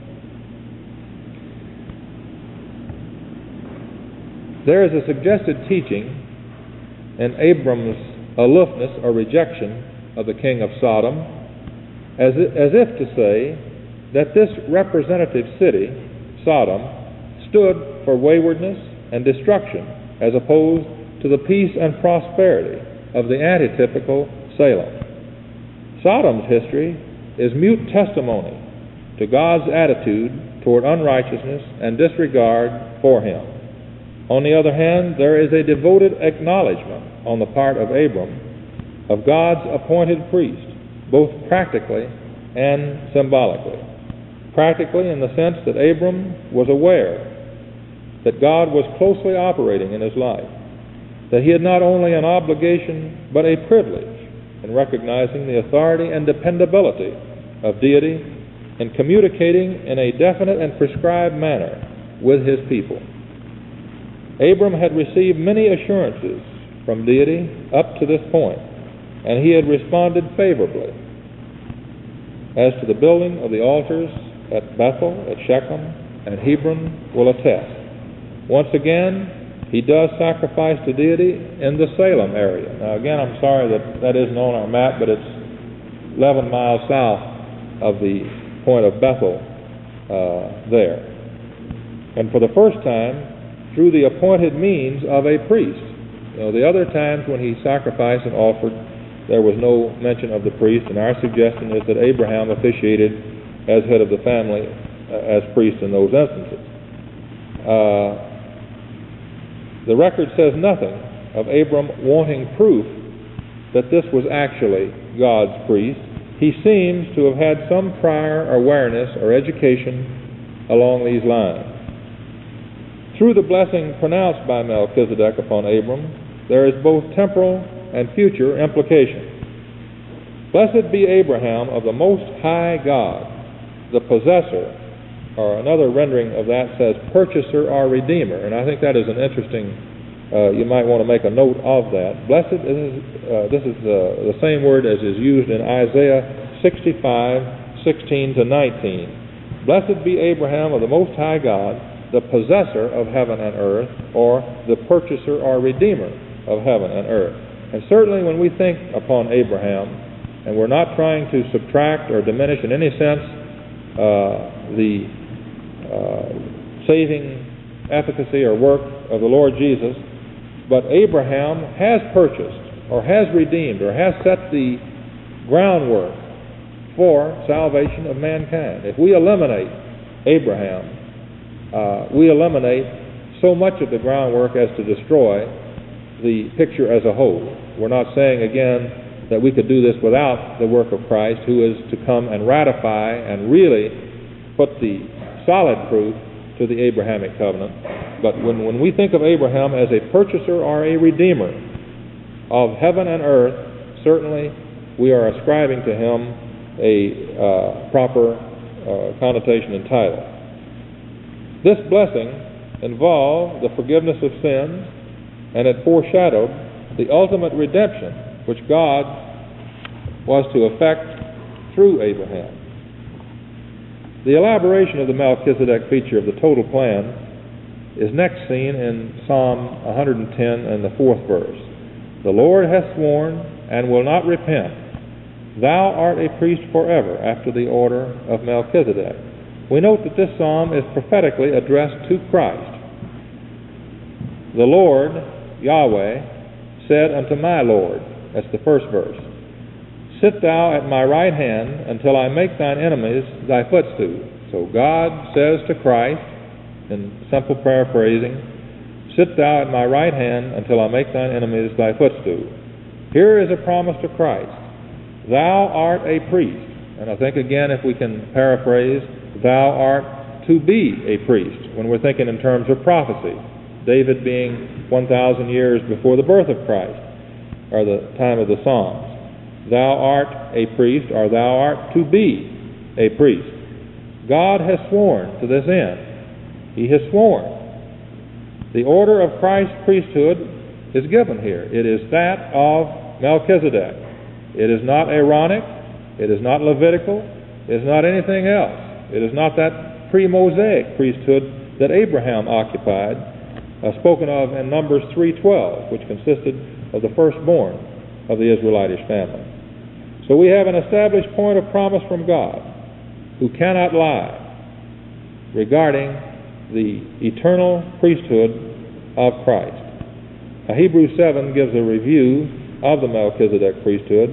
There is a suggested teaching in Abram's aloofness or rejection of the king of Sodom as, as if to say that this representative city, Sodom, stood for waywardness and destruction as opposed to the peace and prosperity of the antitypical Salem. Sodom's history is mute testimony to God's attitude toward unrighteousness and disregard for Him. On the other hand, there is a devoted acknowledgement on the part of Abram of God's appointed priest, both practically and symbolically. Practically in the sense that Abram was aware that God was closely operating in his life, that he had not only an obligation but a privilege in recognizing the authority and dependability of deity and communicating in a definite and prescribed manner with his people. Abram had received many assurances from deity up to this point, and he had responded favorably as to the building of the altars at Bethel, at Shechem, and Hebron will attest. Once again, he does sacrifice to deity in the Salem area. Now again, I'm sorry that that isn't on our map, but it's eleven miles south of the point of Bethel uh, there. And for the first time, through the appointed means of a priest. You know, the other times when he sacrificed and offered, there was no mention of the priest, and our suggestion is that Abraham officiated as head of the family, uh, as priest in those instances. Uh, The record says nothing of Abram wanting proof that this was actually God's priest. He seems to have had some prior awareness or education along these lines. Through the blessing pronounced by Melchizedek upon Abram, there is both temporal and future implication. Blessed be Abraham of the Most High God, the possessor, or another rendering of that says purchaser or redeemer, and I think that is an interesting, uh, you might want to make a note of that. Blessed is, uh, this is uh, the same word as is used in Isaiah sixty-five, sixteen to nineteen. Blessed be Abraham of the Most High God, the possessor of heaven and earth, or the purchaser or redeemer of heaven and earth. And certainly when we think upon Abraham, and we're not trying to subtract or diminish in any sense uh, the Uh, saving efficacy or work of the Lord Jesus, but Abraham has purchased or has redeemed or has set the groundwork for salvation of mankind. If we eliminate Abraham, uh, we eliminate so much of the groundwork as to destroy the picture as a whole. We're not saying again that we could do this without the work of Christ, who is to come and ratify and really put the solid proof to the Abrahamic covenant. But when, when we think of Abraham as a purchaser or a redeemer of heaven and earth, certainly we are ascribing to him a uh, proper uh, connotation and title. This blessing involved the forgiveness of sins, and it foreshadowed the ultimate redemption which God was to effect through Abraham. The elaboration of the Melchizedek feature of the total plan is next seen in Psalm one hundred ten and the fourth verse. The Lord hath sworn and will not repent. Thou art a priest forever after the order of Melchizedek. We note that this psalm is prophetically addressed to Christ. The Lord, Yahweh, said unto my Lord, that's the first verse, sit thou at my right hand until I make thine enemies thy footstool. So God says to Christ, in simple paraphrasing, sit thou at my right hand until I make thine enemies thy footstool. Here is a promise to Christ. Thou art a priest. And I think again, if we can paraphrase, thou art to be a priest, when we're thinking in terms of prophecy. David being one thousand years before the birth of Christ, or the time of the Psalms. Thou art a priest, or thou art to be a priest. God has sworn to this end. He has sworn. The order of Christ's priesthood is given here. It is that of Melchizedek. It is not Aaronic. It is not Levitical. It is not anything else. It is not that pre-Mosaic priesthood that Abraham occupied, uh, spoken of in Numbers three twelve, which consisted of the firstborn of the Israelitish family. So we have an established point of promise from God, who cannot lie, regarding the eternal priesthood of Christ. Now, Hebrews seven gives a review of the Melchizedek priesthood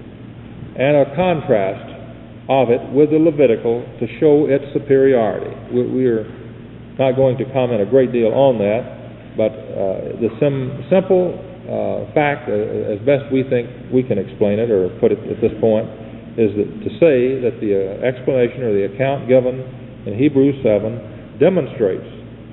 and a contrast of it with the Levitical to show its superiority. We are not going to comment a great deal on that, but uh, the sim- simple Uh, fact, uh, as best we think we can explain it or put it at this point, is that to say that the uh, explanation or the account given in Hebrews seven demonstrates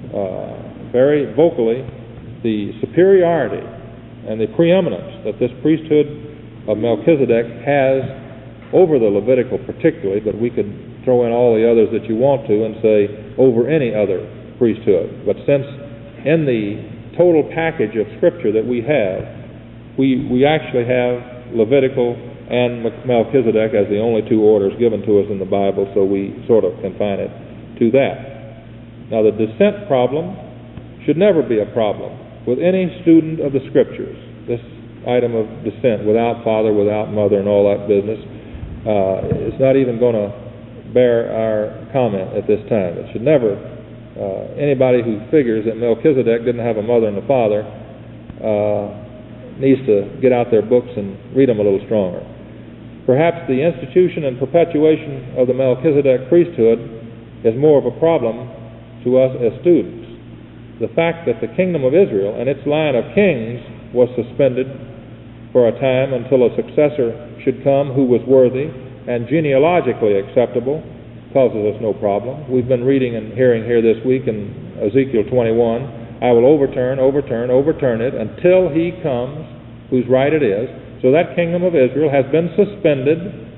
uh, very vocally the superiority and the preeminence that this priesthood of Melchizedek has over the Levitical particularly, but we could throw in all the others that you want to and say over any other priesthood. But since in the total package of Scripture that we have, we, we actually have Levitical and Melchizedek as the only two orders given to us in the Bible, so we sort of confine it to that. Now, the descent problem should never be a problem with any student of the Scriptures. This item of descent, without father, without mother, and all that business, uh, it's not even going to bear our comment at this time. It should never, uh, anybody who figures that Melchizedek didn't have a mother and a father uh, needs to get out their books and read them a little stronger. Perhaps the institution and perpetuation of the Melchizedek priesthood is more of a problem to us as students. The fact that the kingdom of Israel and its line of kings was suspended for a time until a successor should come who was worthy and genealogically acceptable causes us no problem. We've been reading and hearing here this week in Ezekiel twenty-one, I will overturn, overturn, overturn it until he comes whose right it is. So that kingdom of Israel has been suspended.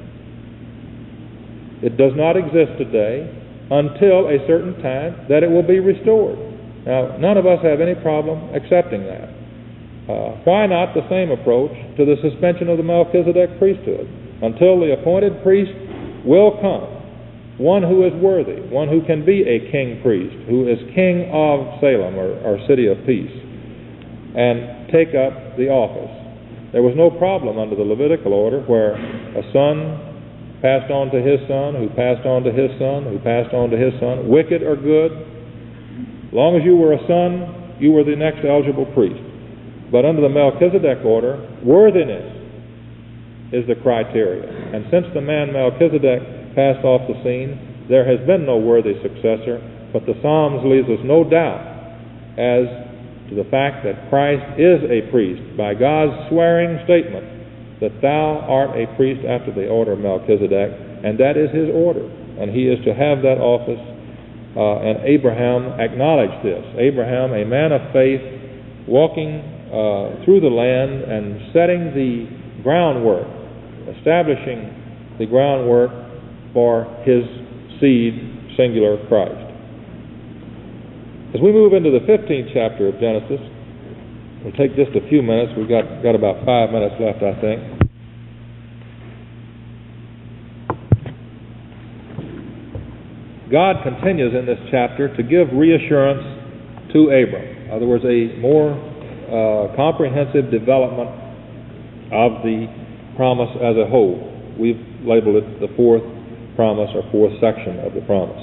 It does not exist today until a certain time that it will be restored. Now, none of us have any problem accepting that. Uh, why not the same approach to the suspension of the Melchizedek priesthood? Until the appointed priest will come, one who is worthy, one who can be a king priest, who is king of Salem, or, or city of peace, and take up the office. There was no problem under the Levitical order where a son passed on to his son, who passed on to his son, who passed on to his son, wicked or good. As long as you were a son, you were the next eligible priest. But under the Melchizedek order, worthiness is the criteria. And since the man Melchizedek passed off the scene, there has been no worthy successor, but the Psalms leaves us no doubt as to the fact that Christ is a priest by God's swearing statement that thou art a priest after the order of Melchizedek, and that is his order, and he is to have that office, uh, and Abraham acknowledged this. Abraham, a man of faith, walking uh, through the land and setting the groundwork, establishing the groundwork for his seed, singular Christ. As we move into the fifteenth chapter of Genesis, we'll take just a few minutes. We've got, got about five minutes left, I think. God continues in this chapter to give reassurance to Abram. In other words, a more uh, comprehensive development of the promise as a whole. We've labeled it the fourth promise, or fourth section of the promise.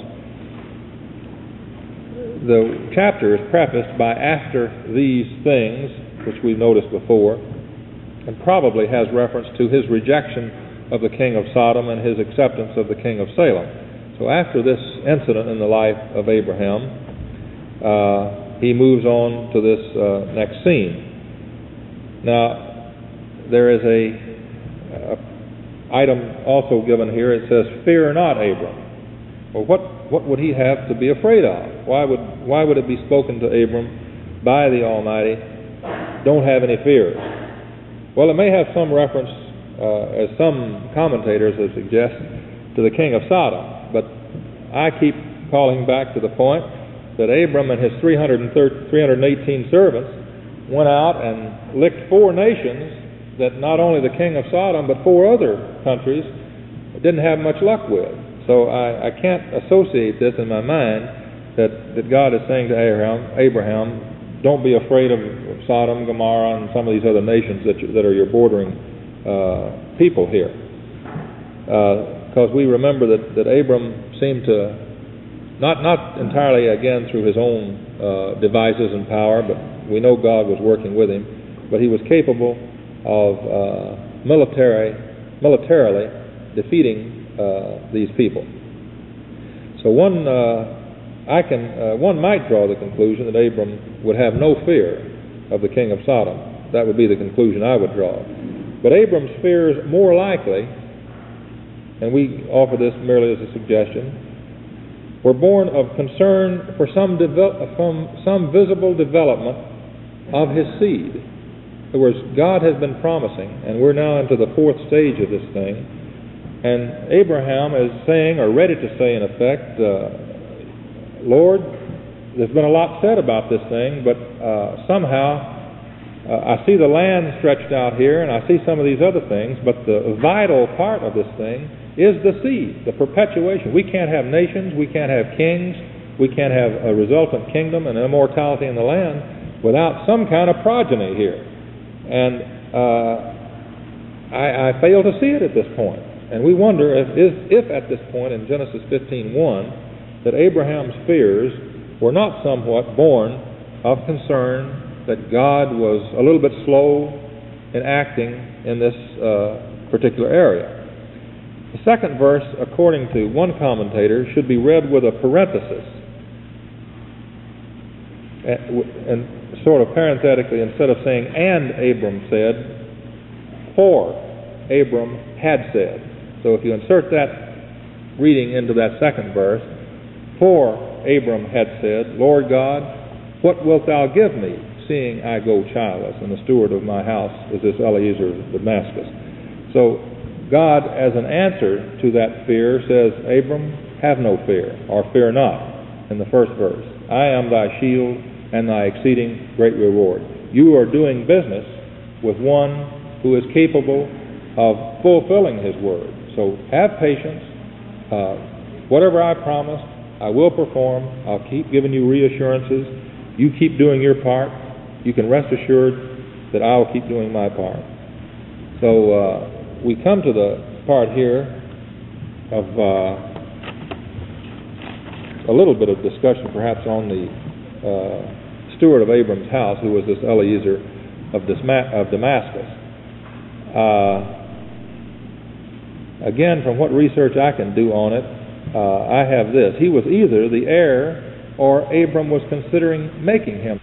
The chapter is prefaced by "after these things," which we've noticed before, and probably has reference to his rejection of the king of Sodom and his acceptance of the king of Salem. So after this incident in the life of Abraham, uh, he moves on to this uh, next scene. Now, there is a, a item also given here. It says, "Fear not, Abram." Well, what what would he have to be afraid of? Why would why would it be spoken to Abram by the Almighty? Don't have any fears. Well, it may have some reference, uh, as some commentators have suggested, to the king of Sodom. But I keep calling back to the point that Abram and his three hundred eighteen servants went out and licked four nations that not only the king of Sodom, but four other countries didn't have much luck with. So I, I can't associate this in my mind that, that God is saying to Abraham, Abraham, don't be afraid of Sodom, Gomorrah, and some of these other nations that, you, that are your bordering uh, people here. Because uh, we remember that, that Abram seemed to, not, not entirely again through his own uh, devices and power, but we know God was working with him, but he was capable of uh, military, militarily defeating Uh, these people. So one, uh, I can, uh, one might draw the conclusion that Abram would have no fear of the king of Sodom. That would be the conclusion I would draw. But Abram's fears more likely, and we offer this merely as a suggestion, were born of concern for some devel- from some visible development of his seed. In other words, God has been promising, and we're now into the fourth stage of this thing. And Abraham is saying, or ready to say in effect, uh, Lord, there's been a lot said about this thing, but uh, somehow Uh, I see the land stretched out here, and I see some of these other things, but the vital part of this thing is the seed, the perpetuation. We can't have nations, we can't have kings, we can't have a resultant kingdom and immortality in the land without some kind of progeny here. And uh, I, I fail to see it at this point. And we wonder if, if, if at this point in Genesis fifteen one that Abraham's fears were not somewhat born of concern that God was a little bit slow in acting in this uh, particular area. The second verse, according to one commentator, should be read with a parenthesis. And sort of parenthetically, instead of saying, and Abram said, for Abram had said. So if you insert that reading into that second verse, for Abram had said, Lord God, what wilt thou give me, seeing I go childless, and the steward of my house is this Eliezer of Damascus? So God, as an answer to that fear, says, Abram, have no fear, or fear not, in the first verse. I am thy shield and thy exceeding great reward. You are doing business with one who is capable of fulfilling his word. So have patience. Uh, whatever I promised, I will perform. I'll keep giving you reassurances. You keep doing your part. You can rest assured that I will keep doing my part. So uh, we come to the part here of uh, a little bit of discussion perhaps on the uh, steward of Abram's house, who was this Eliezer of, Disma- of Damascus. Uh, again, from what research I can do on it, uh, I have this. He was either the heir or Abram was considering making him